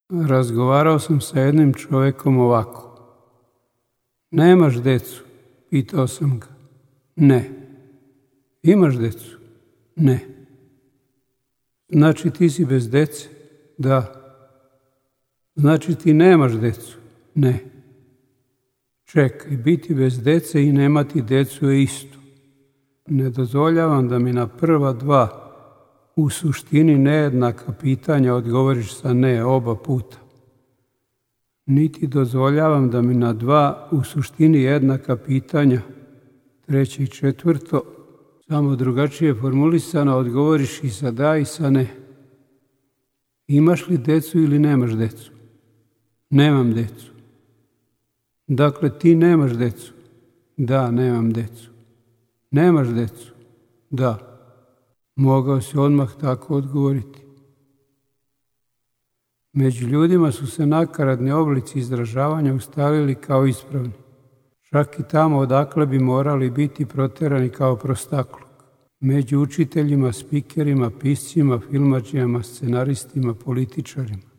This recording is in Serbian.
Razgovarao sam sa jednim čovjekom ovako. Nemaš decu? Pitao sam ga. Ne. Imaš decu? Ne. Znači ti si bez dece? Da. Znači ti nemaš decu? Ne. Čekaj, biti bez dece i nemati decu je isto. Ne dozvoljavam da mi na prva dva u suštini nejednaka pitanja odgovoriš sa ne oba puta. Niti dozvoljavam da mi na dva u suštini jednaka pitanja, treće i četvrto, samo drugačije formulisano, odgovoriš i sa da i sa ne. Imaš li decu ili nemaš decu? Nemam decu. Dakle, ti nemaš decu? Da, nemam decu. Nemaš decu? Da. Mogao si odmah tako odgovoriti. Među ljudima su se nakaradni oblici izražavanja ustalili kao ispravni. Čak i tamo odakle bi morali biti proterani kao prostakluk. Među učiteljima, spikerima, piscima, filmadžijama, scenaristima, političarima.